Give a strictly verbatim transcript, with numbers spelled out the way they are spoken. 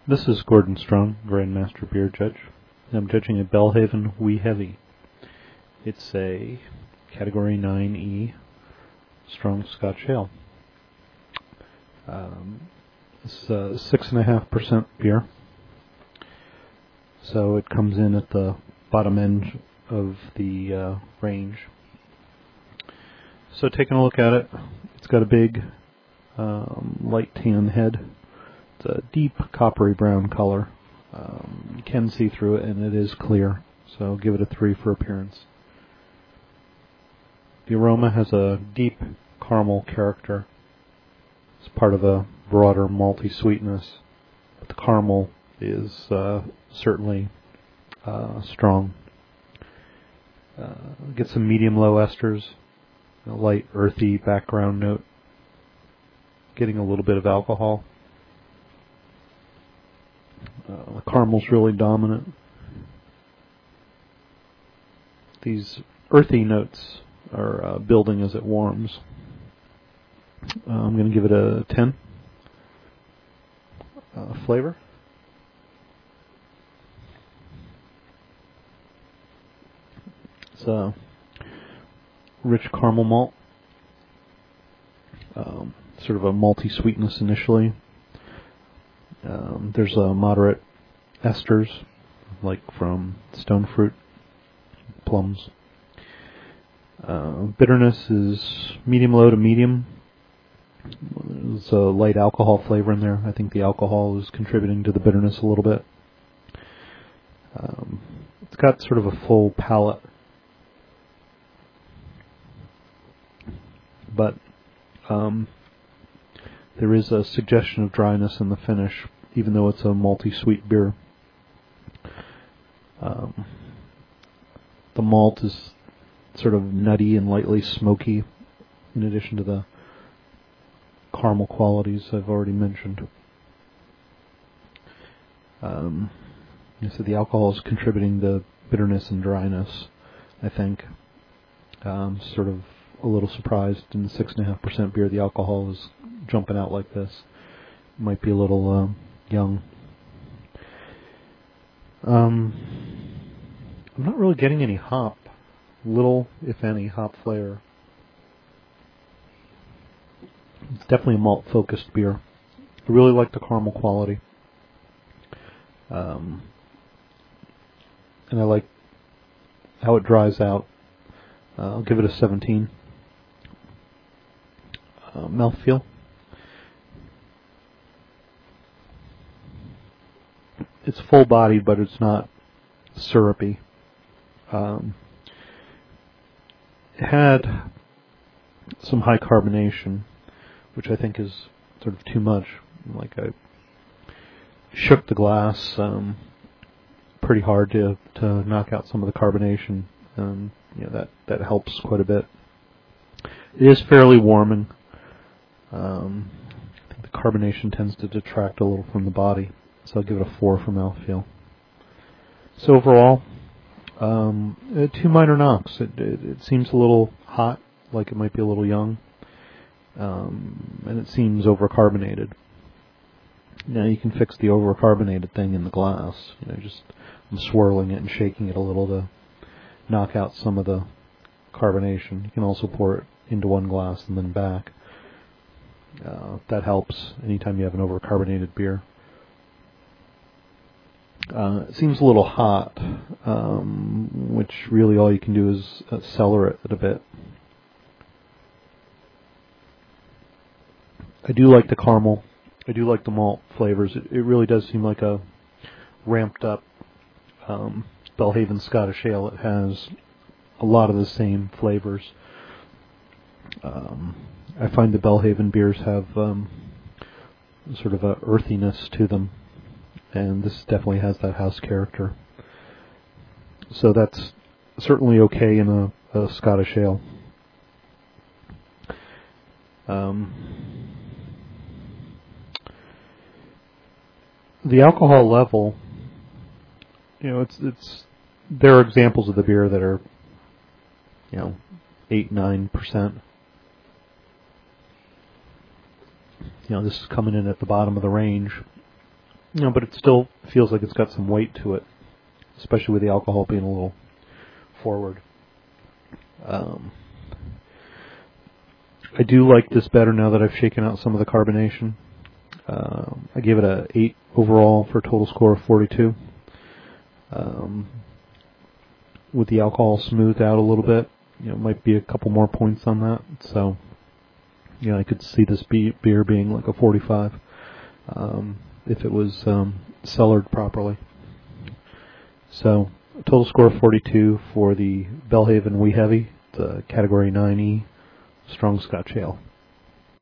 This is Gordon Strong, Grandmaster Beer Judge, and I'm judging a Belhaven Wee Heavy. It's a Category nine E Strong Scotch Ale. Um, it's a six point five percent beer, so it comes in at the bottom end of the uh, range. So taking a look at it, it's got a big um, light tan head. It's a deep coppery brown color. Um, you can see through it, and it is clear, so I'll give it a three for appearance. The aroma has a deep caramel character. It's part of a broader malty sweetness, but the caramel is uh, certainly uh, strong. Uh, get some medium-low esters, a light earthy background note, getting a little bit of alcohol. Uh, the caramel's really dominant. These earthy notes are uh, building as it warms. Uh, I'm going to give it a ten. Uh, flavor. It's a rich caramel malt. Um, sort of a malty sweetness initially. Um, there's a moderate esters, like from stone fruit, plums. Uh, bitterness is medium-low to medium. There's a light alcohol flavor in there. I think the alcohol is contributing to the bitterness a little bit. Um, it's got sort of a full palate, but um, there is a suggestion of dryness in the finish, even though it's a malty sweet beer. Um, the malt is sort of nutty and lightly smoky, in addition to the caramel qualities I've already mentioned. Um, so the alcohol is contributing to bitterness and dryness, I think. Um, sort of a little surprised in the six point five percent beer the alcohol is jumping out like this. Might be a little um, young. Um, I'm not really getting any hop. Little, if any, hop flavor. It's definitely a malt-focused beer. I really like the caramel quality. Um, and I like how it dries out. Uh, I'll give it a seventeen. Uh, mouthfeel. It's full-bodied, but it's not syrupy. Um, it had some high carbonation, which I think is sort of too much. Like I shook the glass um, pretty hard to to knock out some of the carbonation. Um, you know, that that helps quite a bit. It is fairly warming. Um, I think the carbonation tends to detract a little from the body, so I'll give it a four for mouthfeel. So overall, um, uh, two minor knocks. It, it, it seems a little hot, like it might be a little young, um, and it seems overcarbonated. Now you can fix the overcarbonated thing in the glass. You know, just I'm swirling it and shaking it a little to knock out some of the carbonation. You can also pour it into one glass and then back. Uh, that helps anytime you have an overcarbonated beer. Uh, it seems a little hot, um, which really all you can do is uh, cellar it a bit. I do like the caramel. I do like the malt flavors. It, it really does seem like a ramped up um, Belhaven Scottish Ale. It has a lot of the same flavors. Um, I find the Belhaven beers have um, sort of a earthiness to them, and this definitely has that house character. So that's certainly okay in a, a Scottish Ale. Um, the alcohol level, you know, it's it's there are examples of the beer that are, you know, eight nine percent. You know, this is coming in at the bottom of the range. No, but it still feels like it's got some weight to it, especially with the alcohol being a little forward. Um, I do like this better now that I've shaken out some of the carbonation. Um, I gave it a eight overall for a total score of forty-two. Um, with the alcohol smoothed out a little bit, you know, might be a couple more points on that. So, you know, I could see this be- beer being like a forty-five um, if it was um, cellared properly. So, total score of forty-two for the Belhaven Wee Heavy, the Category nine E Strong Scotch Ale.